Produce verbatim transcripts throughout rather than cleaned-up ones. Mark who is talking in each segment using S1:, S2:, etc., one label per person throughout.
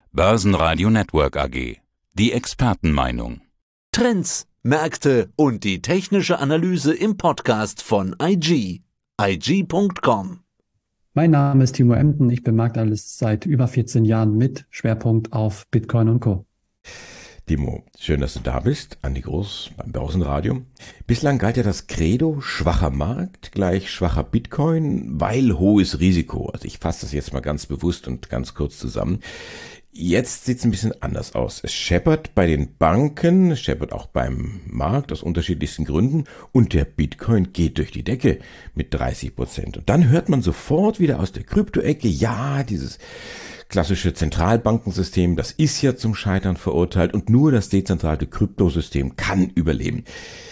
S1: Börsenradio Network A G. Die Expertenmeinung.
S2: Trends, Märkte und die technische Analyse im Podcast von I G. I G Punkt com.
S3: Mein Name ist Timo Emden, ich bin Marktanalyst seit über vierzehn Jahren mit Schwerpunkt auf Bitcoin und Co.
S4: Timo, schön, dass du da bist. Andi Groß beim Börsenradio. Bislang galt ja das Credo, schwacher Markt gleich schwacher Bitcoin, weil hohes Risiko. Also ich fasse das jetzt mal ganz bewusst und ganz kurz zusammen. Jetzt sieht es ein bisschen anders aus. Es scheppert bei den Banken, es scheppert auch beim Markt aus unterschiedlichsten Gründen und der Bitcoin geht durch die Decke mit dreißig Prozent. Und dann hört man sofort wieder aus der Krypto-Ecke, ja, dieses klassische Zentralbankensystem, das ist ja zum Scheitern verurteilt und nur das dezentrale Kryptosystem kann überleben.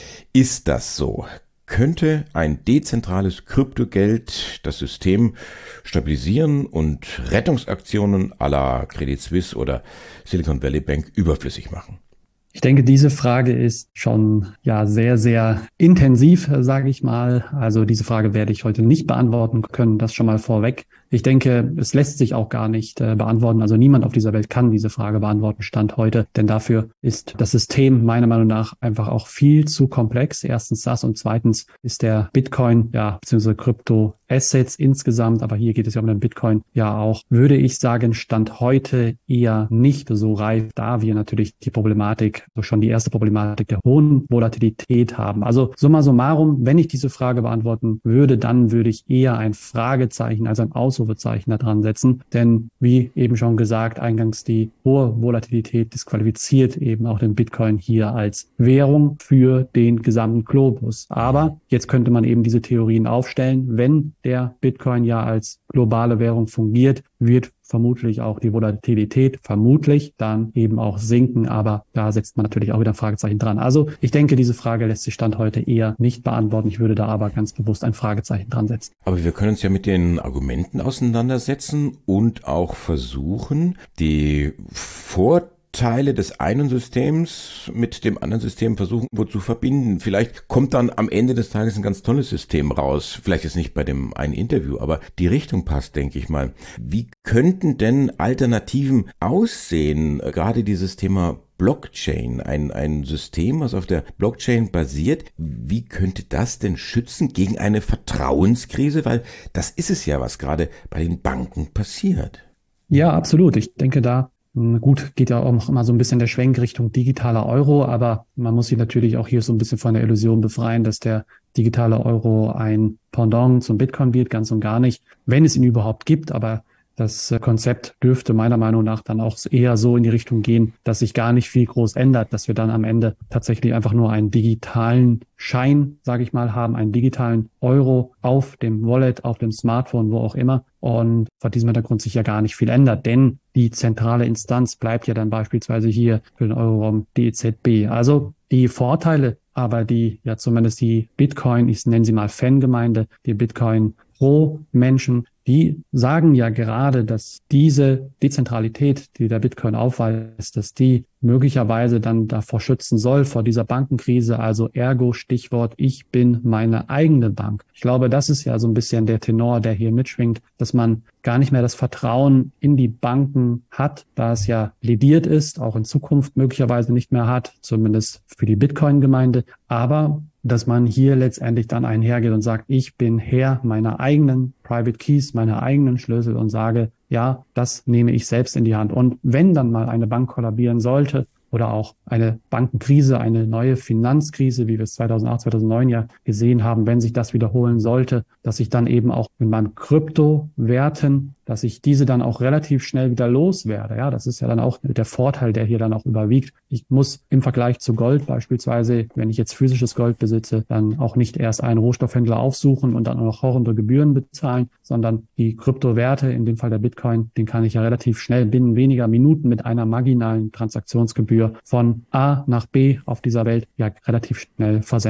S4: Ist das so? Könnte ein dezentrales Kryptogeld das System stabilisieren und Rettungsaktionen à la Credit Suisse oder Silicon Valley Bank überflüssig machen?
S3: Ich denke, diese Frage ist schon ja sehr, sehr intensiv, sage ich mal. Also diese Frage werde ich heute nicht beantworten können, das schon mal vorweg. Ich denke, es lässt sich auch gar nicht äh, beantworten. Also niemand auf dieser Welt kann diese Frage beantworten, Stand heute. Denn dafür ist das System meiner Meinung nach einfach auch viel zu komplex. Erstens das und zweitens ist der Bitcoin, ja, beziehungsweise Krypto-Assets insgesamt, aber hier geht es ja um den Bitcoin, ja auch, würde ich sagen, Stand heute eher nicht so reif, da wir natürlich die Problematik, also schon die erste Problematik der hohen Volatilität haben. Also summa summarum, wenn ich diese Frage beantworten würde, dann würde ich eher ein Fragezeichen, also ein Ausrufezeichen da dran setzen. Denn wie eben schon gesagt, eingangs die hohe Volatilität disqualifiziert eben auch den Bitcoin hier als Währung für den gesamten Globus. Aber jetzt könnte man eben diese Theorien aufstellen, wenn der Bitcoin ja als globale Währung fungiert, wird vermutlich auch die Volatilität vermutlich dann eben auch sinken, aber da setzt man natürlich auch wieder ein Fragezeichen dran. Also ich denke, diese Frage lässt sich Stand heute eher nicht beantworten. Ich würde da aber ganz bewusst ein Fragezeichen dran setzen.
S4: Aber wir können uns ja mit den Argumenten auseinandersetzen und auch versuchen, die Vorteile Teile des einen Systems mit dem anderen System versuchen wo zu verbinden. Vielleicht kommt dann am Ende des Tages ein ganz tolles System raus. Vielleicht jetzt nicht bei dem einen Interview, aber die Richtung passt, denke ich mal. Wie könnten denn Alternativen aussehen? Gerade dieses Thema Blockchain, ein, ein System, was auf der Blockchain basiert. Wie könnte das denn schützen gegen eine Vertrauenskrise? Weil das ist es ja, was gerade bei den Banken passiert.
S3: Ja, absolut. Ich denke da, gut, geht ja auch noch immer so ein bisschen der Schwenk Richtung digitaler Euro, aber man muss sich natürlich auch hier so ein bisschen von der Illusion befreien, dass der digitale Euro ein Pendant zum Bitcoin wird, ganz und gar nicht, wenn es ihn überhaupt gibt, aber das Konzept dürfte meiner Meinung nach dann auch eher so in die Richtung gehen, dass sich gar nicht viel groß ändert, dass wir dann am Ende tatsächlich einfach nur einen digitalen Schein, sage ich mal, haben, einen digitalen Euro auf dem Wallet, auf dem Smartphone, wo auch immer. Und vor diesem Hintergrund sich ja gar nicht viel ändert, denn die zentrale Instanz bleibt ja dann beispielsweise hier für den Euroraum die E Z B. Also die Vorteile, aber die ja zumindest die Bitcoin, ich nenne sie mal Fangemeinde, die Bitcoin Pro-Menschen, die sagen ja gerade, dass diese Dezentralität, die der Bitcoin aufweist, dass die möglicherweise dann davor schützen soll, vor dieser Bankenkrise, also ergo Stichwort, ich bin meine eigene Bank. Ich glaube, das ist ja so ein bisschen der Tenor, der hier mitschwingt, dass man gar nicht mehr das Vertrauen in die Banken hat, da es ja lediert ist, auch in Zukunft möglicherweise nicht mehr hat, zumindest für die Bitcoin-Gemeinde, aber dass man hier letztendlich dann einhergeht und sagt, ich bin Herr meiner eigenen Private Keys, meiner eigenen Schlüssel und sage, ja, das nehme ich selbst in die Hand. Und wenn dann mal eine Bank kollabieren sollte oder auch eine Bankenkrise, eine neue Finanzkrise, wie wir es zweitausendacht, zweitausendneun ja gesehen haben, wenn sich das wiederholen sollte, dass ich dann eben auch mit meinem Kryptowerten, dass ich diese dann auch relativ schnell wieder loswerde. Ja, das ist ja dann auch der Vorteil, der hier dann auch überwiegt. Ich muss im Vergleich zu Gold beispielsweise, wenn ich jetzt physisches Gold besitze, dann auch nicht erst einen Rohstoffhändler aufsuchen und dann auch noch horrende Gebühren bezahlen, sondern die Kryptowerte, in dem Fall der Bitcoin, den kann ich ja relativ schnell binnen weniger Minuten mit einer marginalen Transaktionsgebühr von A nach B auf dieser Welt ja relativ schnell versenden.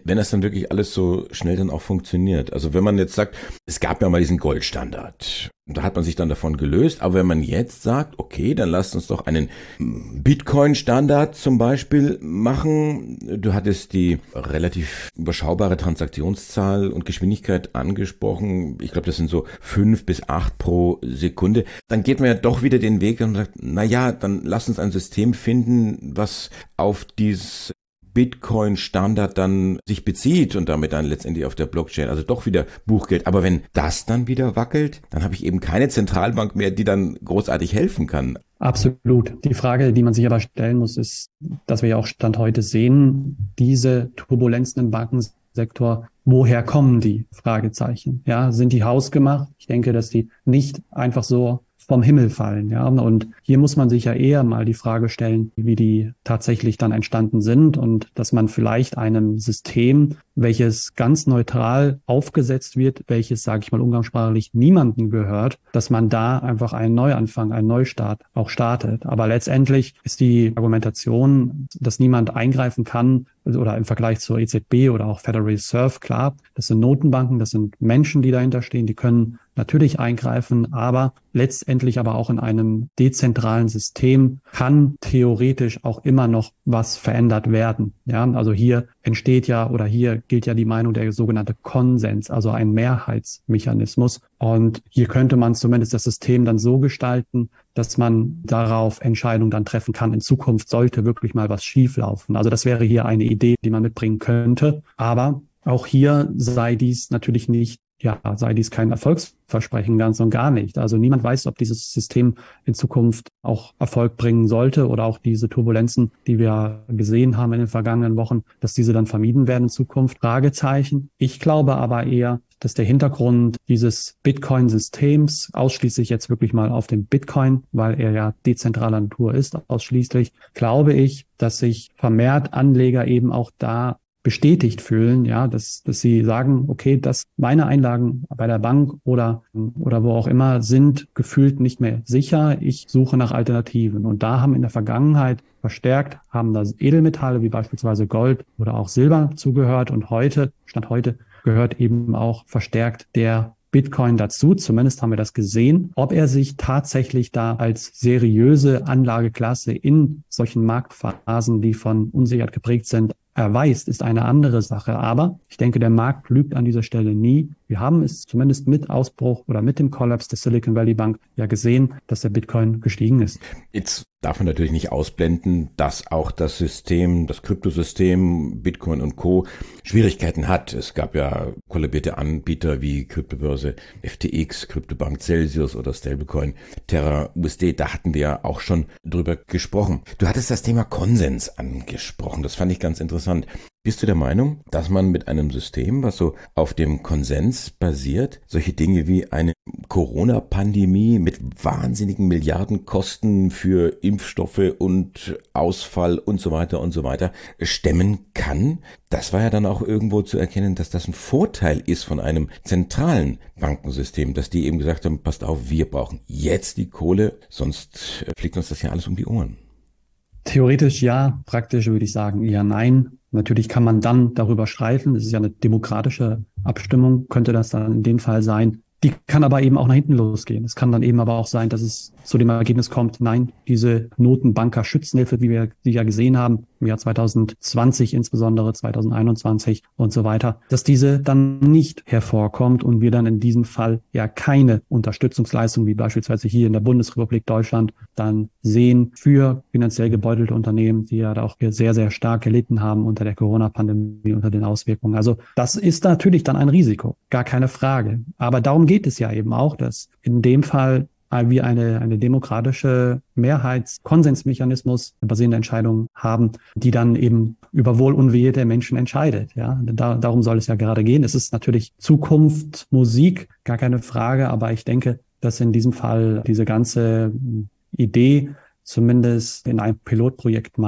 S4: wenn das dann wirklich alles so schnell dann auch funktioniert. Also wenn man jetzt sagt, es gab ja mal diesen Goldstandard, da hat man sich dann davon gelöst, aber wenn man jetzt sagt, okay, dann lasst uns doch einen Bitcoin-Standard zum Beispiel machen. Du hattest die relativ überschaubare Transaktionszahl und Geschwindigkeit angesprochen. Ich glaube, das sind so fünf bis acht pro Sekunde. Dann geht man ja doch wieder den Weg und sagt, na ja, dann lass uns ein System finden, was auf dieses Bitcoin-Standard dann sich bezieht und damit dann letztendlich auf der Blockchain, also doch wieder Buchgeld. Aber wenn das dann wieder wackelt, dann habe ich eben keine Zentralbank mehr, die dann großartig helfen kann.
S3: Absolut. Die Frage, die man sich aber stellen muss, ist, dass wir ja auch Stand heute sehen, diese Turbulenzen im Bankensektor, woher kommen die? Fragezeichen. Ja, sind die hausgemacht? Ich denke, dass die nicht einfach so vom Himmel fallen, ja. Und hier muss man sich ja eher mal die Frage stellen, wie die tatsächlich dann entstanden sind und dass man vielleicht einem System, welches ganz neutral aufgesetzt wird, welches, sage ich mal umgangssprachlich, niemandem gehört, dass man da einfach einen Neuanfang, einen Neustart auch startet. Aber letztendlich ist die Argumentation, dass niemand eingreifen kann, oder im Vergleich zur E Z B oder auch Federal Reserve, klar, das sind Notenbanken, das sind Menschen, die dahinter stehen, die können natürlich eingreifen, aber letztendlich aber auch in einem dezentralen System kann theoretisch auch immer noch was verändert werden. Ja, also hier entsteht ja oder hier gilt ja die Meinung der sogenannte Konsens, also ein Mehrheitsmechanismus. Und hier könnte man zumindest das System dann so gestalten, dass man darauf Entscheidungen dann treffen kann. In Zukunft sollte wirklich mal was schieflaufen. Also das wäre hier eine Idee, die man mitbringen könnte. Aber auch hier sei dies natürlich nicht, ja, sei dies kein Erfolgsversprechen, ganz und gar nicht. Also niemand weiß, ob dieses System in Zukunft auch Erfolg bringen sollte oder auch diese Turbulenzen, die wir gesehen haben in den vergangenen Wochen, dass diese dann vermieden werden in Zukunft. Fragezeichen. Ich glaube aber eher, dass der Hintergrund dieses Bitcoin-Systems ausschließlich jetzt wirklich mal auf den Bitcoin, weil er ja dezentraler Natur ist, ausschließlich, glaube ich, dass sich vermehrt Anleger eben auch da bestätigt fühlen, ja, dass, dass sie sagen, okay, dass meine Einlagen bei der Bank oder, oder wo auch immer sind gefühlt nicht mehr sicher. Ich suche nach Alternativen. Und da haben in der Vergangenheit verstärkt, haben da Edelmetalle wie beispielsweise Gold oder auch Silber zugehört. Und heute, Stand heute, gehört eben auch verstärkt der Bitcoin dazu. Zumindest haben wir das gesehen. Ob er sich tatsächlich da als seriöse Anlageklasse in solchen Marktphasen, die von Unsicherheit geprägt sind, erweist, ist eine andere Sache. Aber ich denke, der Markt lügt an dieser Stelle nie. Wir haben es zumindest mit Ausbruch oder mit dem Kollaps der Silicon Valley Bank ja gesehen, dass der Bitcoin gestiegen ist.
S4: Jetzt darf man natürlich nicht ausblenden, dass auch das System, das Kryptosystem, Bitcoin und Co. Schwierigkeiten hat. Es gab ja kollabierte Anbieter wie Kryptobörse F T X, Kryptobank Celsius oder Stablecoin Terra U S D. Da hatten wir ja auch schon drüber gesprochen. Du hattest das Thema Konsens angesprochen. Das fand ich ganz interessant. Bist du der Meinung, dass man mit einem System, was so auf dem Konsens basiert, solche Dinge wie eine Corona-Pandemie mit wahnsinnigen Milliardenkosten für Impfstoffe und Ausfall und so weiter und so weiter stemmen kann? Das war ja dann auch irgendwo zu erkennen, dass das ein Vorteil ist von einem zentralen Bankensystem, dass die eben gesagt haben, passt auf, wir brauchen jetzt die Kohle, sonst fliegt uns das ja alles um die Ohren.
S3: Theoretisch ja, praktisch würde ich sagen eher nein. Natürlich kann man dann darüber streiten. Es ist ja eine demokratische Abstimmung, könnte das dann in dem Fall sein. Die kann aber eben auch nach hinten losgehen. Es kann dann eben aber auch sein, dass es zu dem Ergebnis kommt, nein, diese Notenbanker-Schützenhilfe, wie wir sie ja gesehen haben, im Jahr zwanzig zwanzig, insbesondere zwanzig einundzwanzig und so weiter, dass diese dann nicht hervorkommt und wir dann in diesem Fall ja keine Unterstützungsleistung, wie beispielsweise hier in der Bundesrepublik Deutschland, dann sehen für finanziell gebeutelte Unternehmen, die ja auch sehr, sehr stark gelitten haben unter der Corona-Pandemie, unter den Auswirkungen. Also das ist natürlich dann ein Risiko, gar keine Frage. Aber darum geht es ja eben auch, dass in dem Fall wir eine, eine demokratische Mehrheitskonsensmechanismus basierende Entscheidung haben, die dann eben über Wohl und Wehe der Menschen entscheidet. Ja, da, darum soll es ja gerade gehen. Es ist natürlich Zukunft, Musik, gar keine Frage, aber ich denke, dass in diesem Fall diese ganze Idee zumindest in einem Pilotprojekt mal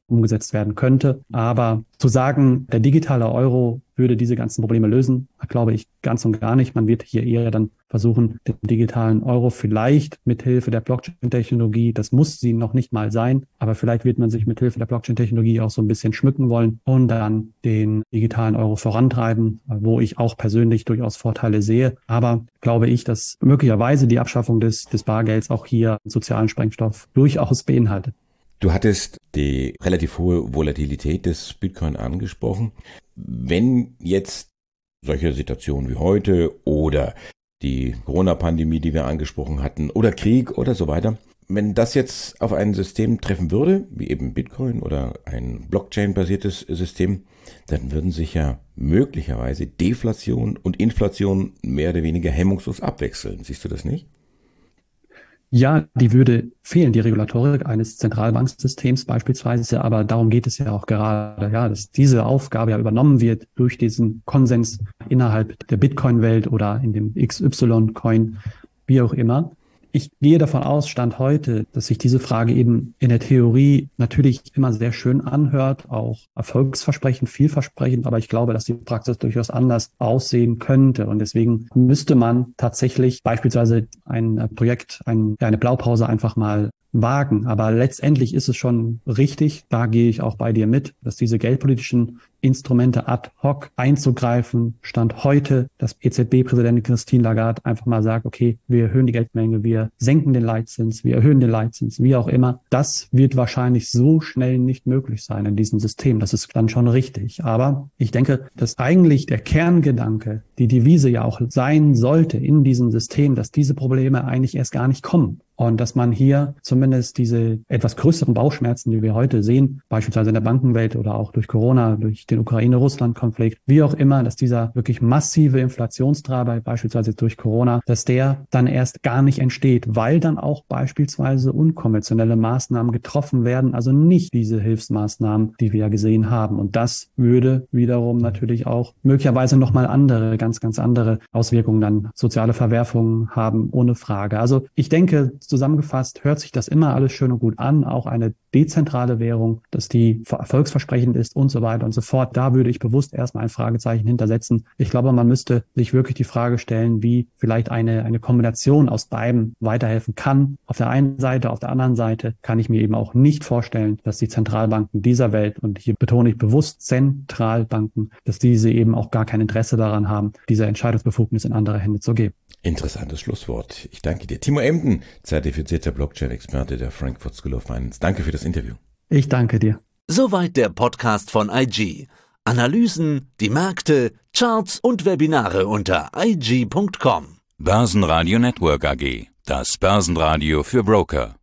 S3: umgesetzt werden könnte. Aber zu sagen, der digitale Euro würde diese ganzen Probleme lösen, glaube ich ganz und gar nicht. Man wird hier eher dann versuchen, den digitalen Euro vielleicht mithilfe der Blockchain-Technologie, das muss sie noch nicht mal sein, aber vielleicht wird man sich mithilfe der Blockchain-Technologie auch so ein bisschen schmücken wollen und dann den digitalen Euro vorantreiben, wo ich auch persönlich durchaus Vorteile sehe. Aber glaube ich, dass möglicherweise die Abschaffung des, des Bargelds auch hier sozialen Sprengstoff durchaus beinhaltet.
S4: Du hattest die relativ hohe Volatilität des Bitcoin angesprochen. Wenn jetzt solche Situationen wie heute oder die Corona-Pandemie, die wir angesprochen hatten, oder Krieg oder so weiter, wenn das jetzt auf ein System treffen würde, wie eben Bitcoin oder ein Blockchain-basiertes System, dann würden sich ja möglicherweise Deflation und Inflation mehr oder weniger hemmungslos abwechseln. Siehst du das nicht?
S3: Ja, die würde fehlen, die Regulatorik eines Zentralbanksystems beispielsweise, aber darum geht es ja auch gerade, ja, dass diese Aufgabe ja übernommen wird durch diesen Konsens innerhalb der Bitcoin-Welt oder in dem X Y-Coin, wie auch immer. Ich gehe davon aus, Stand heute, dass sich diese Frage eben in der Theorie natürlich immer sehr schön anhört, auch erfolgsversprechend, vielversprechend, aber ich glaube, dass die Praxis durchaus anders aussehen könnte. Und deswegen müsste man tatsächlich beispielsweise ein Projekt, ein, eine Blaupause einfach mal wagen. Aber letztendlich ist es schon richtig, da gehe ich auch bei dir mit, dass diese geldpolitischen Instrumente ad hoc einzugreifen, Stand heute, dass E Z B-Präsidentin Christine Lagarde einfach mal sagt, okay, wir erhöhen die Geldmenge, wir senken den Leitzins, wir erhöhen den Leitzins, wie auch immer. Das wird wahrscheinlich so schnell nicht möglich sein in diesem System. Das ist dann schon richtig. Aber ich denke, dass eigentlich der Kerngedanke, die Devise ja auch sein sollte in diesem System, dass diese Probleme eigentlich erst gar nicht kommen. Und dass man hier zumindest diese etwas größeren Bauchschmerzen, die wir heute sehen, beispielsweise in der Bankenwelt oder auch durch Corona, durch den Ukraine-Russland-Konflikt, wie auch immer, dass dieser wirklich massive Inflationstreiber, beispielsweise durch Corona, dass der dann erst gar nicht entsteht, weil dann auch beispielsweise unkonventionelle Maßnahmen getroffen werden, also nicht diese Hilfsmaßnahmen, die wir ja gesehen haben. Und das würde wiederum natürlich auch möglicherweise nochmal andere, ganz, ganz andere Auswirkungen, dann soziale Verwerfungen haben, ohne Frage. Also ich denke, zusammengefasst hört sich das immer alles schön und gut an, auch eine dezentrale Währung, dass die erfolgsversprechend ist und so weiter und so fort. Da würde ich bewusst erstmal ein Fragezeichen hintersetzen. Ich glaube, man müsste sich wirklich die Frage stellen, wie vielleicht eine, eine Kombination aus beiden weiterhelfen kann. Auf der einen Seite, auf der anderen Seite kann ich mir eben auch nicht vorstellen, dass die Zentralbanken dieser Welt, und hier betone ich bewusst Zentralbanken, dass diese eben auch gar kein Interesse daran haben, diese Entscheidungsbefugnis in andere Hände zu geben.
S4: Interessantes Schlusswort. Ich danke dir. Timo Emden, zertifizierter Blockchain-Experte der Frankfurt School of Finance. Danke für das Interview.
S3: Ich danke dir.
S2: Soweit der Podcast von I G. Analysen, die Märkte, Charts und Webinare unter i g punkt com.
S1: Börsenradio Network A G. Das Börsenradio für Broker.